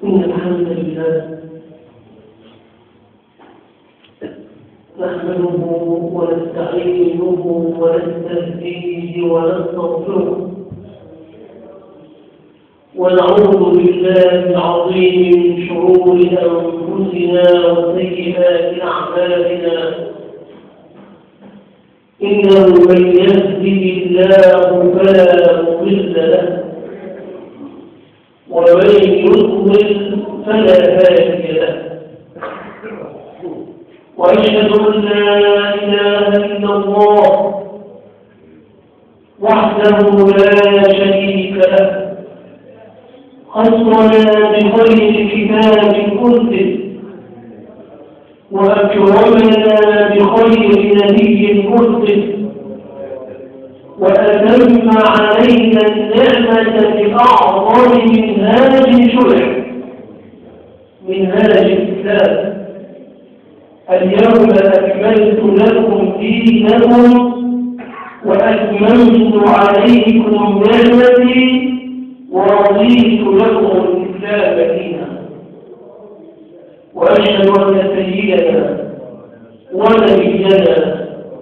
إن الحمد لله نحمده ونستعينه ونستهديه ونستغفره ونعوذ بالله العظيم من شرور أنفسنا وسيئات أعمالنا إنه من يهده الله فلا مضل له ومن يضلل فلا هادي له وأشهد أن لا إله إلا الله وحده لا شريك له خصنا بخير كتاب كتب وأكرمنا بخير نبي كتب وأتم علينا النعمة بأعظم منهاج شرع منهاج الإسلام اليوم أكملت لكم دينكم وأتممت عليكم نعمتي ورضيت لكم الإسلام دينا وأشهد أن سيدنا ونبينا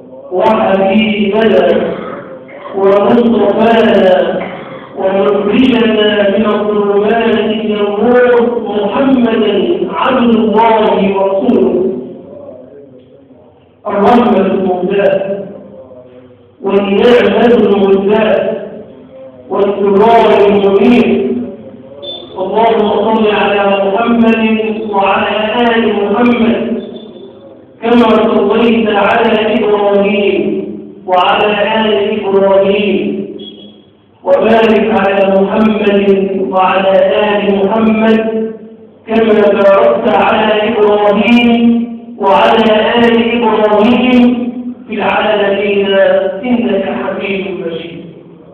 وحبيبنا ومصطفانا ومخرجنا من الظلمات إلى النور محمدا عبد الله ورسوله الرحمة المهداة والنعمة المهداة والسرار المنير اللهم صل على محمد وعلى آل محمد كما صليت على إبراهيم وعلى آل إبراهيم وبارك على محمد وعلى آل محمد كما باركت على إبراهيم وعلى آل إبراهيم في العالمين إنك حميد مجيد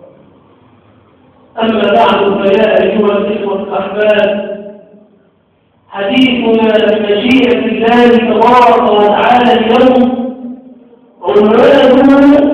أما بعد فيا أيها الإخوة الأحباب حديثنا بمشيئة الله تبارك وتعالى اليوم عنوانه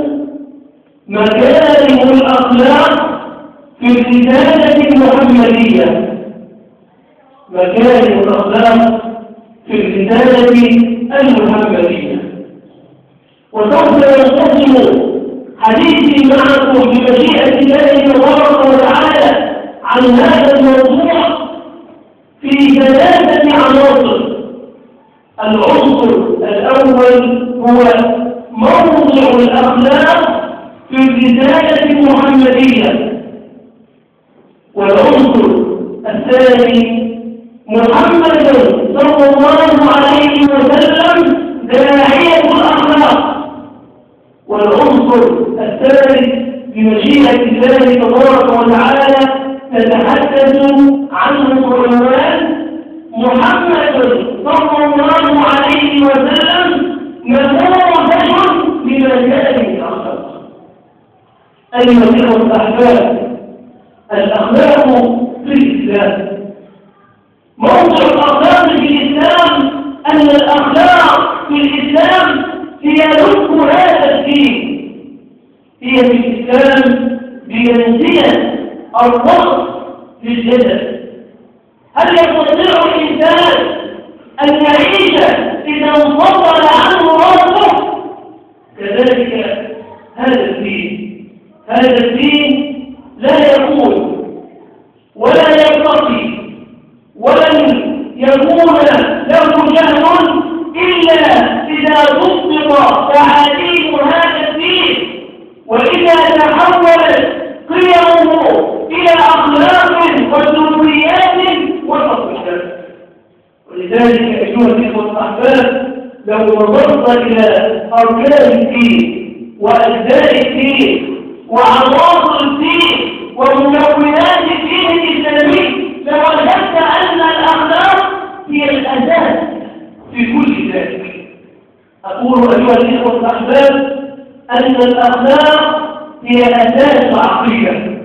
مكارم الأخلاق في الرسالة المحمدية مكارم الأخلاق في الرسالة المحمدية وسوف ينقسم حديثي معكم بمشيئة الله تبارك وتعالى عن هذا الموضوع في 3 عناصر. العنصر الأول هو موضوع الأخلاق في الرسالة المحمدية والعنصر الثاني محمد صلى الله عليه وسلم داعية الأخلاق والعنصر الثالث بمشيئة الله تبارك وتعالى نتحدث عنه بعنوان محمد صلى الله عليه وسلم نموذج لمكارم الأخلاق. أيها الأخوة الأحباب الأخلاق في الإسلام موضوع الأخلاق في الإسلام أن الأخلاق في الإسلام هي لب هذا الدين هي في الإسلام بمنزلة الرأس في الجسد. هل يستطيع الإنسان أن يعيش إذا انفصل عنه رأسه؟ كذلك هذا الدين لا يكون ولا يرتقي ولن يكون له جهل إلا إذا ضبط تعاليم هذا الدين وإذا تحولت قيمه إلى أخلاق وسلوكيات وتصرفات. ولذلك أيها الإخوة الأحباب لو نظرت إلى أركان الدين وأجزاء الدين وعناصر الدين ومكونات الدين الإسلامي لوجدت أن الأخلاق هي الأساس في كل ذلك. أقول أيها الإخوة الأحباب أن الأخلاق هي أساس العقيدة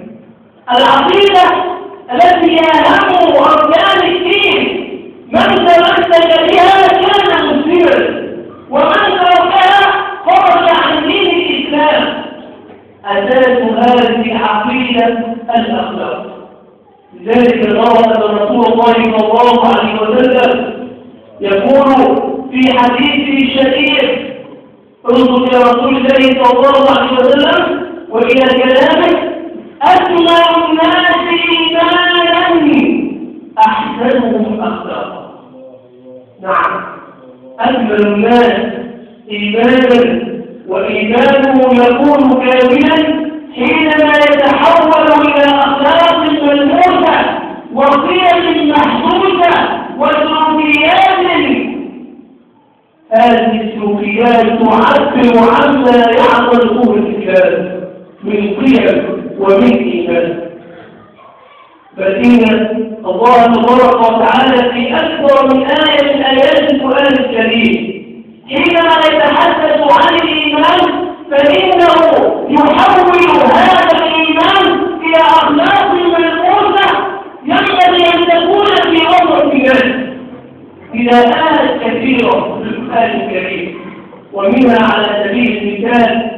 التي هي أهم أركان الدين. من تمسك بها كان مسلما ومن تركها خرج عن دين الإسلام. أساس هذه العقيدة الأخلاق. لذلك نرى أن رسول الله صلى الله عليه وسلم يقول في حديثه الشريف: انظر إلى رسول الله صلى الله عليه وسلم وإلى كلامه: أكمل الناس إيمانا أحسنهم أخلاقا. نعم، أكمل الناس إيمانا، وإيمانه يكون كاملا حينما يتحول إلى أخلاق ملموسة وقيم محسوسة وسلوكيات. هذه السلوكيات تعبر عما يعمله الإسلام من قيم ومن إيمان. فإن الله تبارك وتعالى في أكثر من آية من آيات القرآن الكريم حينما يتحدث عن الإيمان فإنه يحول هذا الإيمان إلى أخلاق ملموسة ينبغي أن تكون في وسط الناس إلى آيات كثيرة في القرآن الكريم. ومنها على سبيل المثال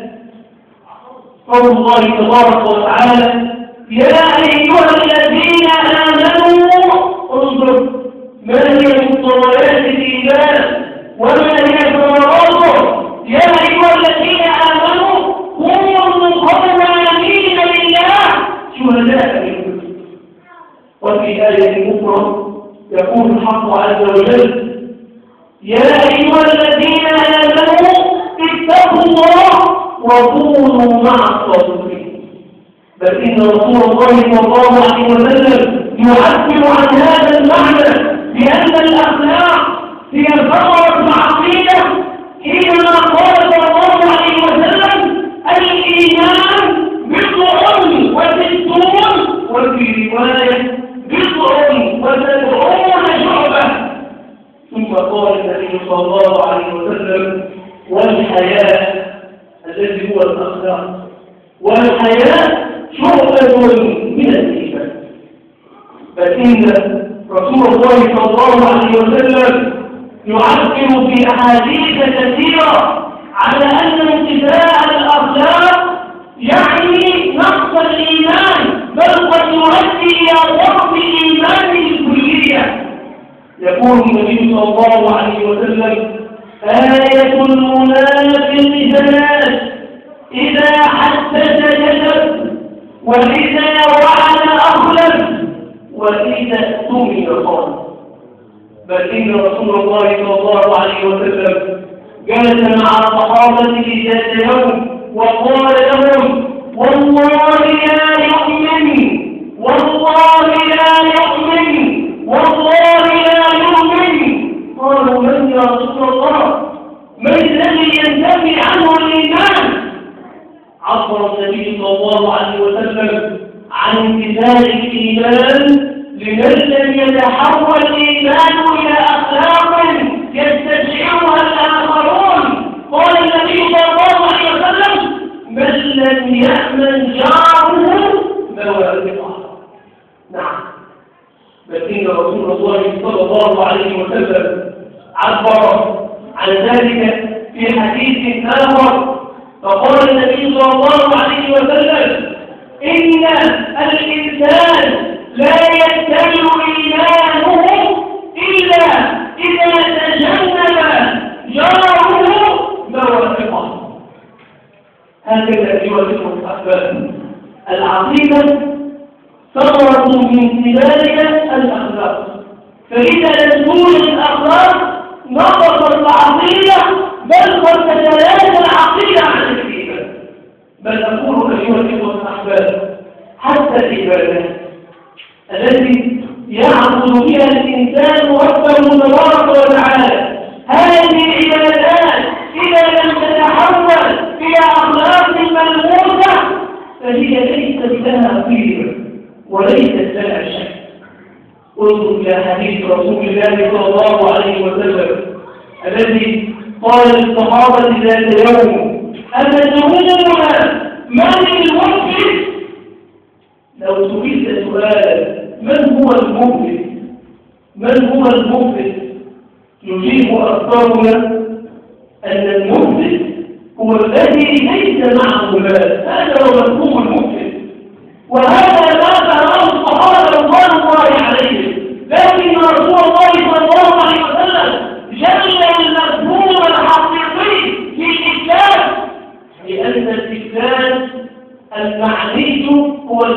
قول الله تبارك وتعالى: يا أيها الذين آمنوا. انظر ما هي مقتضيات الإيمان وما هي ثمراته. يا أيها الذين آمنوا كونوا قوامين لله شهداء بالقسط. وفي آية أخرى يقول الحق عز وجل: يا أيها الذين آمنوا اتقوا الله وكونوا مع الصادقين. بل إن رسول الله صلى الله عليه وسلم يعبر عن هذا المعنى بأن الأخلاق هي ثمرة العقيدة حينما قال صلى الله عليه وسلم: الإيمان بضع وستون، وفي رواية بضع وسبعون شعبة. ثم قال النبي صلى الله عليه وسلم: والحياة الذي هو الأخلاق، والحياة شعبة من الإيمان. فإن رسول الله صلى الله عليه وسلم يعبر في أحاديث كثيرة على أن امتلاء الأخلاق يعني نقص الإيمان، بل قد يؤدي إلى ضعف الإيمان الكلية. يقول النبي صلى الله عليه وسلم: آية المنافق ثلاث: إذا حدث كذب، وإذا وعد أخلف، وإذا اؤتمن خان. بل إن رسول الله صلى الله عليه وسلم جلس مع صحابته ذات يوم وقال لهم: والله لا يؤمن، والله لا يؤمن، والله لا يؤمن. قالوا: من يا رسول الله؟ من الذي ينتفي عنه الإيمان؟ عبر النبي صلى الله عليه وسلم عن امتثال الإيمان لمن لم يتحول الإيمان إلى أخلاق يستشعرها الآخرون. قال النبي صلى الله عليه وسلم: من لم يأمن جاره بوابقه. نعم، بل إن رسول الله صلى الله عليه وسلم عبر عن ذلك في حديث آخر، فقال النبي صلى الله عليه وسلم: إن الإنسان لا يكتمل إيمانه إلا إذا تجنب جاره بوابقه. هكذا يوافقه الأحباب. العقيدة ثمرة من ثمارها الأخلاق، فإذا لم توجد الأخلاق نقصت العقيدة، بل قد تتلاشى العقيدة عن الإيمان. بل أقول أيها الإخوة الأحباب: حتى العبادات التي يعبد بها الإنسان ربه تبارك وتعالى، هذه العبادات إذا لم تتحول إلى أخلاق ملموسة فهي ليست لها قيمة وليست لها شك. انظر إلى حديث رسول الله صلى الله عليه وسلم الذي قال للصحابة ذات يوم: أتدرون من المفلس؟ لو سئلت سؤالا: من هو المفلس؟ من هو المفلس؟ يجيب أكثرنا أن المفلس هو الذي ليس معه مال. هذا هو مفهوم المفلس، وهذا ما تراه الصحابة رضوان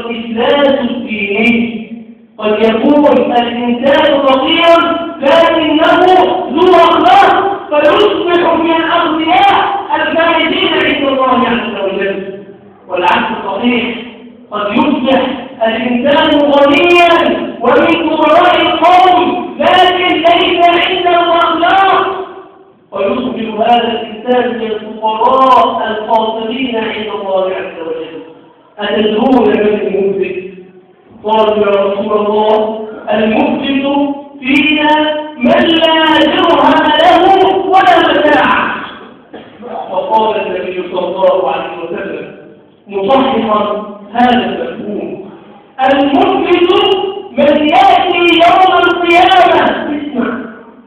الإفلاس الديني. قد يكون الإنسان فقيرا لكنه ذو أخلاق فيصبح من الأغنياء الفائزين عند الله عز وجل. والعكس صحيح، قد يصبح الإنسان غنيا ومن كبراء القوم لكن ليس عنده أخلاق، ويصبح هذا الإنسان من الفقراء الخاسرين عند الله عز وجل. أتدرون من المفلس؟ قالوا يا رسول الله المفلس فينا من لا درهم له ولا متاع. فقال النبي صلى الله عليه وسلم مصححا هذا المفهوم: المفلس من يأتي يوم القيامة، اسمع،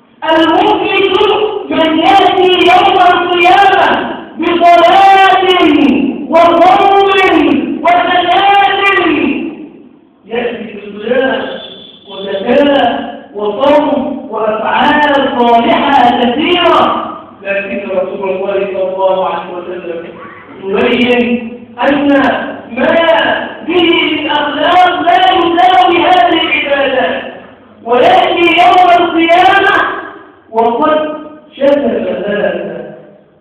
المفلس من يأتي يوم القيامة بصلاة وصوم وزكاة، يأتي بصلاة وزكاة وصوم وأفعال صالحة كثيرة، لكن رسول الله صلى الله عليه وسلم يبين أن ما به من أخلاق لا يساوي هذه العبادات، ويأتي يوم القيامة وقد شتم هذا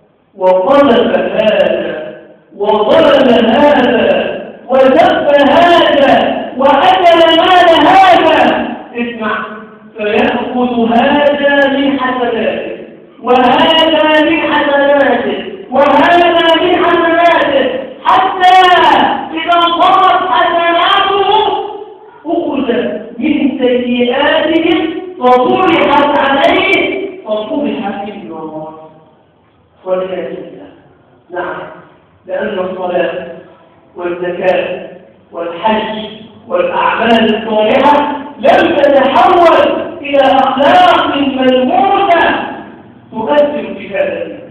وطلب هذا وظلم هذا وذب هذا وأكل مال هذا. اسمع، فيأخذ هذا من حسناته وهذا من حسناته وهذا من حسناته، حتى إذا انقضت حسناته أخذ من سيئاتهم فطرحت عليه فطرحت في النار والعياذ بالله. نعم، لأن الصلاة والزكاة والحج والأعمال الصالحة لم تتحول إلى أخلاق ملموسة تؤثر في هذا الإنسان.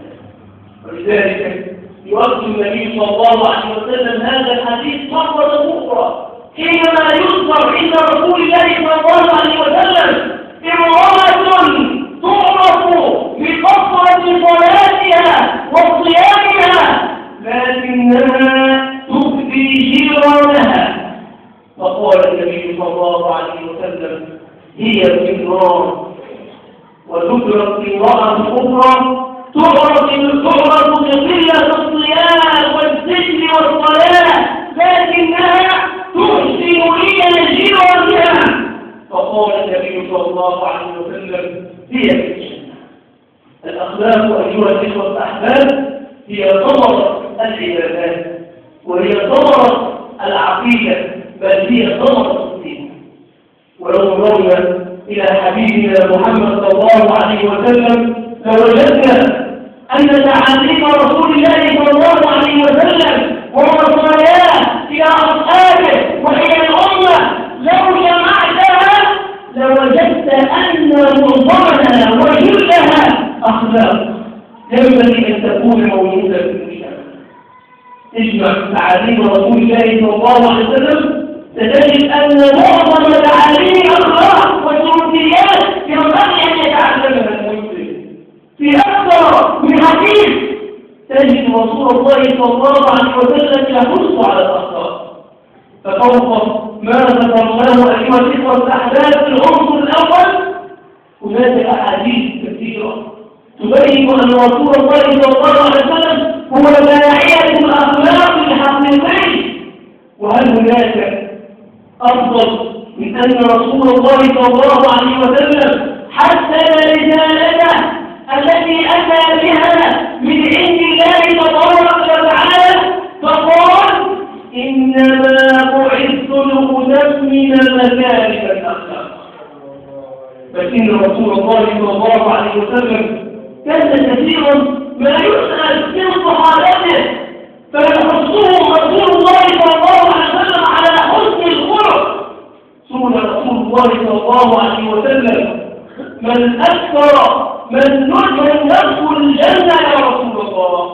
ولذلك يؤكد النبي صلى الله عليه وسلم هذا الحديث مرة أخرى حينما يذكر عند رسول الله صلى الله عليه وسلم امرأة تعرف بكثرة صلاتها وصيامها لكنها تؤذي جيرانها، فقال النبي صلى الله عليه وسلم هي في النار. وذكرت امرأة أخرى تعرف بقلة الصيام والذكر والصلاة لكنها تحسن إلى جيرانها، فقال النبي صلى الله عليه وسلم هي في الجنة. الأخلاق أيها الإخوة الأحباب هي ثمرة العبادات، وهي ثمرة العقيدة، بل هي ثمرة الدين. ولو نظرنا إلى حبيبنا محمد صلى الله عليه وسلم لوجدنا أن تعاليم رسول الله صلى الله عليه وسلم ووصاياه إلى أصحابه وإلى الأمة لو جمعتها لوجدت أن معظمها وجلها أخلاق ينبغي أن تكون موجودة في المجتمع. اجمع تعاليم رسول الله صلى الله عليه وسلم تجد أن معظم تعاليم أخلاق وسلوكيات ينبغي أن يتعلمها المسلم. في أكثر من حديث تجد رسول الله صلى الله عليه وسلم يحث على الأخلاق. ففوق ما ذكرناه أيها الإخوة الأحباب في العنصر الأول هناك أحاديث كثيرة تبين أن رسول الله صلى الله عليه وسلم هو داعية الأخلاق الحقيقي. وهل هناك أفضل من أن رسول الله صلى الله عليه وسلم حسن رسالته التي أتى بها من عند الله تبارك وتعالى فقال إنما بعثت لأتمم مكارم الأخلاق. فإن رسول الله صلى الله عليه وسلم كان كثيرا ما يسأل من صحابته فيحثهم رسول الله صلى الله عليه وسلم على حسن الخلق. سئل رسول الله صلى الله عليه وسلم من أكثر من يدخل الجنة يا رسول الله؟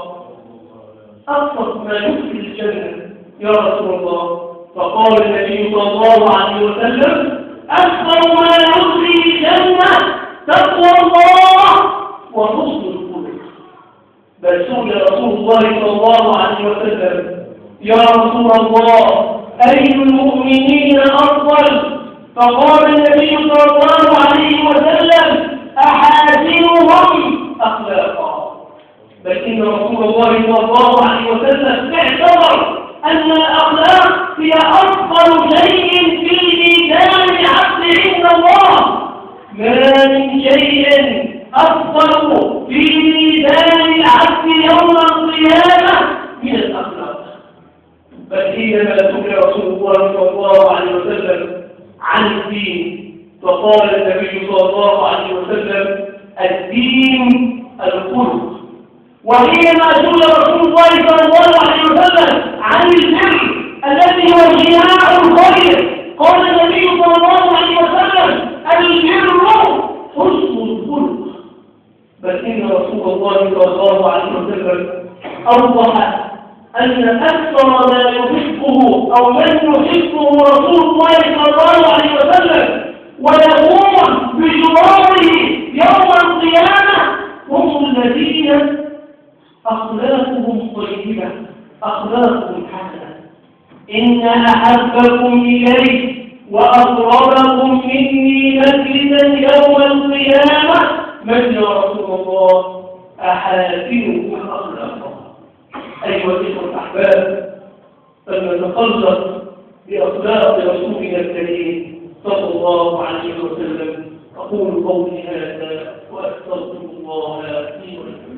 أكثر ما يدخل الجنة يا رسول الله؟ فقال النبي صلى الله عليه وسلم أكثر ما يدخل الجنة تقوى الله وحسن الخلق. بل سئل رسول الله صلى الله عليه وسلم يا رسول الله أي المؤمنين أفضل؟ فقال النبي صلى الله عليه وسلم أحاسنهم أخلاقا. بل إن رسول الله صلى الله عليه وسلم اعتبر أن الأخلاق هي أفضل شيء في ميزان العبد عند الله. ما من شيء أفضل في ميزان العبد يوم القيامة من الأخلاق. بل حينما سئل رسول الله صلى الله عليه وسلم عن الدين فقال النبي صلى الله عليه وسلم الدين الخلق. وحينما سئل رسول الله صلى الله عليه وسلم عن البر الذي هو جماع الخير قال النبي صلى الله عليه وسلم البر حسن الخلق. بل إن رسول الله صلى الله عليه وسلم أوضح أن أكثر ما يحبه أو من يحبه رسول الله صلى الله عليه وسلم ويقوم بجواره يوم القيامة هم الذين أخلاقهم طيبة أخلاقهم حسنة. إن أحبكم إلي وأقربكم مني مجلسا يوم القيامة من يا رسول الله أحاسنكم أخلاقا. أيها الإخوة الأحباب، فلنتخلق بأخلاق رسولنا الكريم صلى الله عليه وسلم. أقول قولي هذا وأستغفر الله لي ولكم.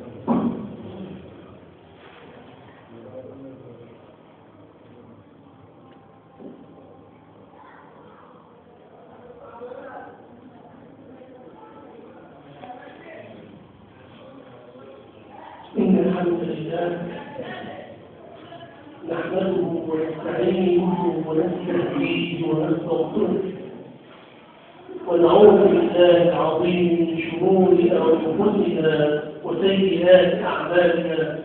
إن الحمد لله نحمده ونستعينه ونستهديه ونستغفره ونعوذ بالله العظيم من شرور أنفسنا وسيئات أعمالنا.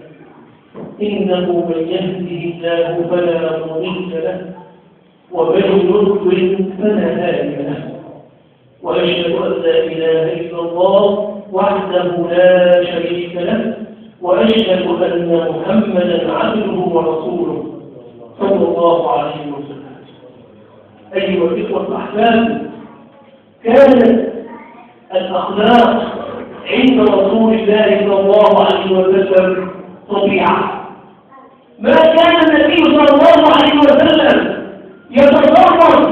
إنه من يهده الله فلا مضل له ومن يضلل فلا هادي له. وأشهد أن لا إله إلا الله وحده لا شريك له وأشهد أن محمدا عبده ورسوله صلى الله عليه وسلم. أيها الإخوة الأحباب، كانت الأخلاق عند رسول الله صلى الله عليه وسلم طبيعة. ما كان النبي صلى الله عليه وسلم يتصرف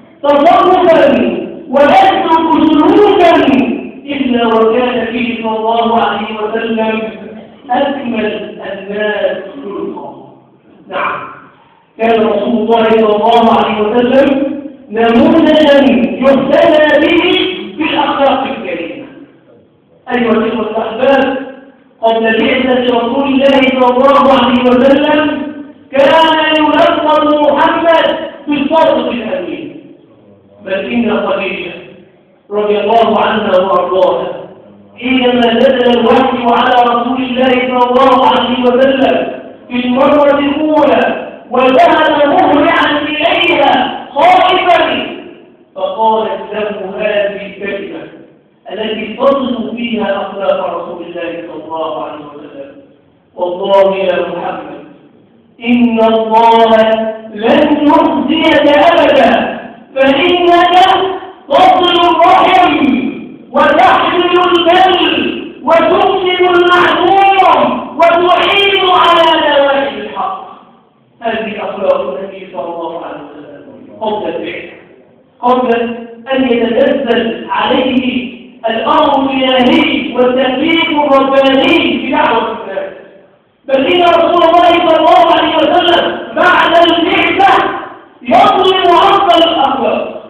تصرفا ويسلك سلوكا إلا وكان فيه صلى الله عليه وسلم أكمل الناس خلقا. نعم، كان رسول الله صلى الله عليه وسلم نموذجا يهتدى به في الأخلاق الكريمة. أيها الإخوة الأحباب، قبل بعثة رسول الله صلى الله عليه وسلم كان يلقب محمد بالصادق الأمين. بل إن خديجة رضي الله عنها وأرضاها حينما نزل الوحي على رسول الله صلى الله عليه وسلم في المرة الأولى وذهب مهرعا إليها خائفا فقالت له هذه الكلمة التي تصف فيها أخلاق رسول الله صلى الله عليه وسلم: والله يا محمد إن الله لن يخزيك أبدا، فإنك تصل الرحم وتحمل الكل وتكسب المعلوم وتعين على نوائب الحق. هذه أخلاق النبي صلى الله عليه وسلم قبل البعثة، قبل أن يتنزل عليه الأمر الإلهي والتكليف الرباني في دعوة الناس. بل إن رسول الله صلى الله عليه وسلم بعد البعثة يظلم أفضل الأخلاق،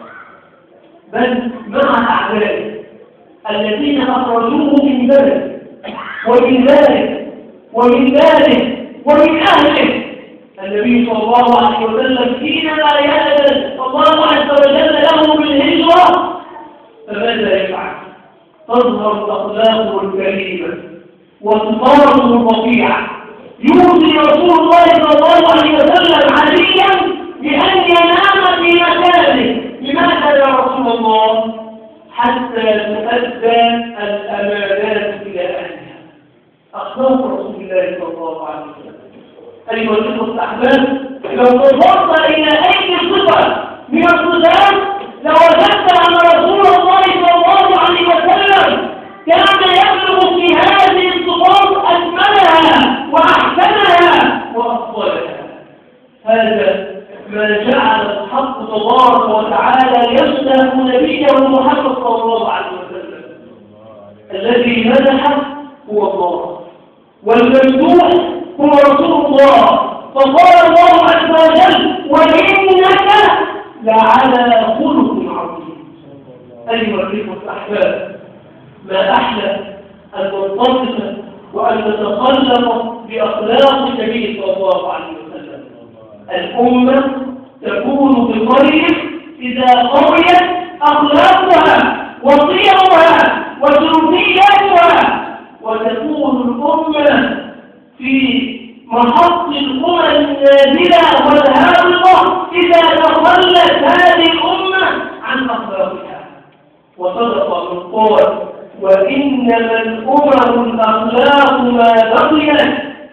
بل مع أعدائه الذين أخرجوه من بلد ومن ذلك ومن أهله. النبي صلى الله عليه وسلم حينما يأذن الله عز وجل له بالهجرة فماذا يفعل؟ تظهر أخلاقه الكريمة وصفاته الرفيعة. يوصي رسول الله صلى الله عليه وسلم عليا بأن ينام في مكانه. لماذا يا رسول الله؟ حتى تؤدى الأمانات إلى أهلها. أخلاق رسول الله صلى الله عليه وسلم. أيها الإخوة الأحباب، لو نظرت إلى أي صفة من الصفات لوجدت أن رسول الله صلى الله عليه وسلم كان يبلغ في هذه الصفات أكملها وأحسنها وأفضلها. هذا ما جعل الحق تبارك وتعالى يمدح نبيه محمد صلى الله عليه وسلم. الذي مدح هو الله والممدوح هو رسول الله. فقال الله عز وجل: وإنك لعلى خلق عظيم. أيها الإخوة الأحباب، ما أحلى أن ننتصف وأن نتخلق بأخلاق النبي صلى الله عليه وسلم. الأمة تكون بخير إذا قويت أخلاقها وصيغها وسلوكياتها، وتكون الأمة في محط الأمم النازلة والهابطة إذا تخلت هذه الأمة عن أخلاقها. وصدق من قال: وإنما الأمم الأخلاق ما بقيت،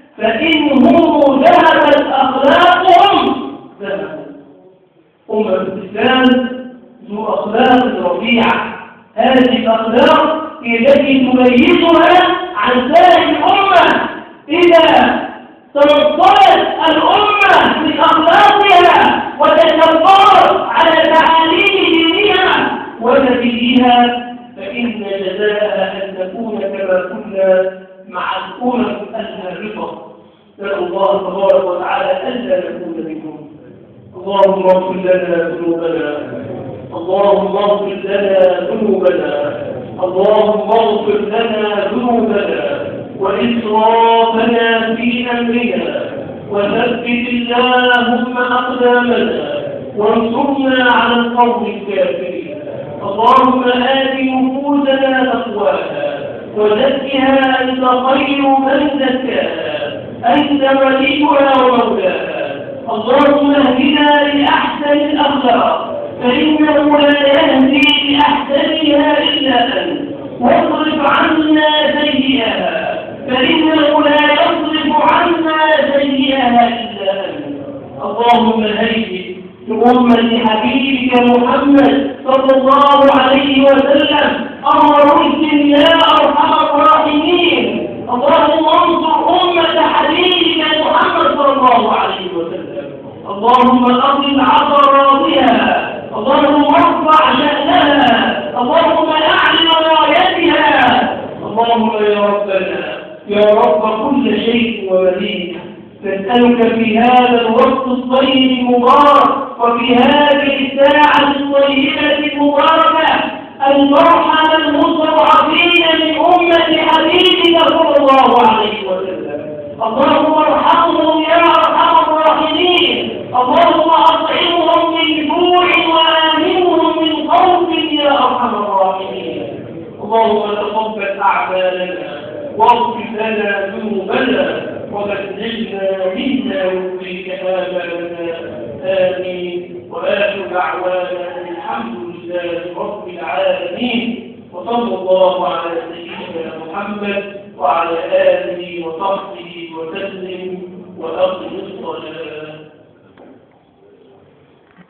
فإنهم ذهبت أخلاقهم ذهبوا. أمة الإسلام ذو أخلاق رفيعة. هذه الأخلاق هي التي تميزها عن سائر الأمة. إذا تنطلق الأمة بأخلاقها وتتبار على تعاليم دينها ونبيها، فإن جزاءها أن تكون كما كنا مع الأمم الهابطة. نسأل الله تبارك وتعالى ألا نكون منهم. اللهم اغفر لنا ذنوبنا، اللهم اغفر لنا ذنوبنا، اللهم اغفر لنا ذنوبنا وإسرافنا في أمرنا، وثبت اللهم أقدامنا وانصرنا على القوم الكافرين. اللهم آت نفوسنا تقواها وزكها أنت خير من زكاها، أنت وليها ومولاها. اللهم اهدنا لأحسن الأخلاق، فإنه لا يهدي لأحسنها إلا أنت، واصرف عنا سيئها، فإنه لا يصرف عنا سيئها إلا أنت. اللهم هيئ لأمة حبيبك محمد صلى الله عليه وسلم أمر رشد يا أرحم الراحمين. اللهم انصر أمة حبيبك محمد صلى الله عليه وسلم. اللهم أقم عثراتها، اللهم ارفع شأنها، اللهم أعلن رايتها. اللهم يا ربنا يا رب كل شيء ومليك، نسألك في هذا الوقت الطيب المبارك وفي هذه الساعة الطيبة المباركة أن ترحم المستضعفين من أمة حبيبك صلى الله عليه وسلم. اللهم ارحمهم يا أرحم الراحمين. اللهم أطعمهم من جوع وآمنهم من خوف يا أرحم الراحمين. اللهم تقبل أعمالنا واغفر لنا ذنوبنا وبدلنا منا وفيك آمالنا. آمين. وآخر دعوانا الحمد لله رب العالمين، وصلى الله على سيدنا محمد وعلى آله وصحبه وسلم، وأقم الصلاة.